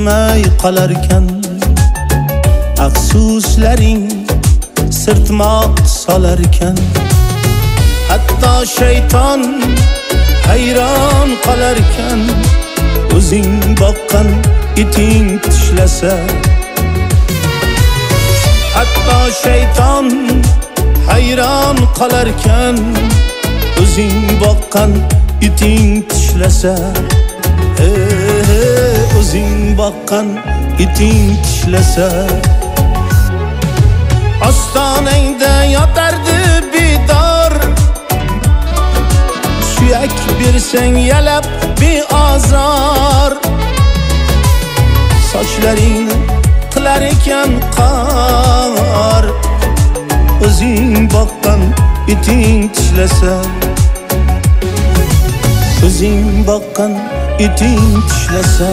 ketmay qolarkan, afsuslaring sirtmoq solarkan. Hatto shayton hayron qolarkan, o'zing boqqan iting tishlasa. Hatto shayton hayron qolarkan, o'zing boqqan iting tishlasa. O'zing boqqan iting tishlasa. Ostonangda yotardi bidor, suyak bersang yalab beozor. Sochlaringni qilar ekan qor, o'zing boqqan iting tishlasa. O'zing boqqan iting tishlasa.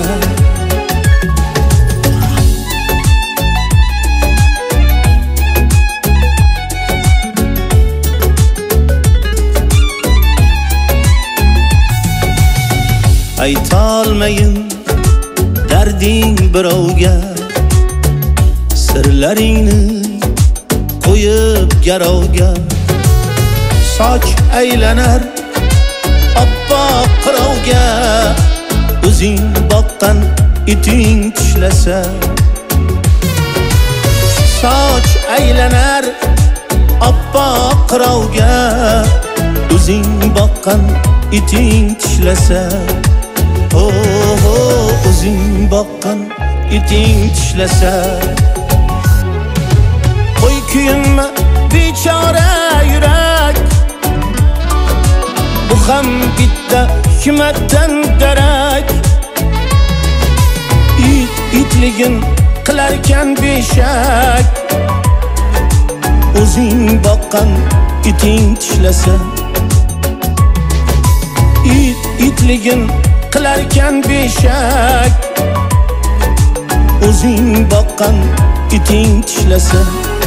Aytolmayin darding birovga, sirlaringni qo'yib garovga. Soch aylanar oppoq qirovga, o'zing boqqan iting tishlasa. Soch aylanar oppoq qirovga, o'zing boqqan iting tishlasa. O'zing boqqan iting tishlasa. Qo'y kuyinma bechora yurak, bu ham bitta hikmatdan darak. Itligin qilarkan beshak, o'zing boqqan iting tishlasa. Itligin qilarkan beshak, o'zing boqqan iting tishlasa.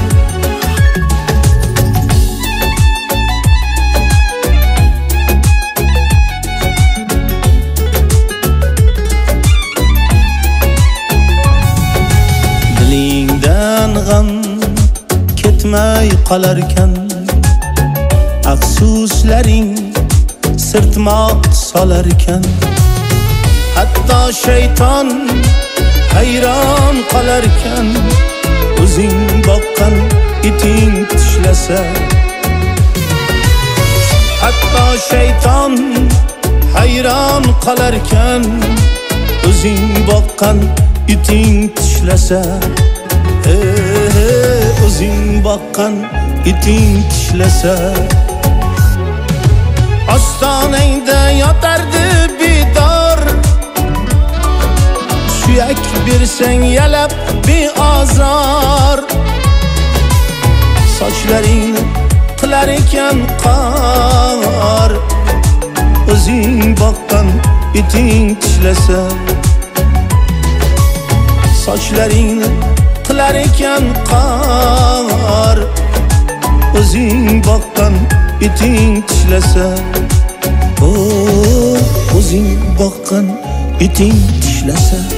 Dilingdan g'am ketmay qolarkan, afsuslaring sirtmoq solarkan. Hatto shayton hayron qolarkan, o'zing boqqan iting tishlasa. Hatto shayton hayron qolarkan, o'zing boqqan iting tishlasa. O'zing boqqan iting tishlasa. Ostonangda yotardi bidor, suyak bersang yalab beozor. Sochlaringni qilar ekan qor, o'zing boqqan iting tishlasa. Sochlaringni qilar ekan qor, o'zing boqqan iting tishlasa. O'zing boqqan iting tishlasa.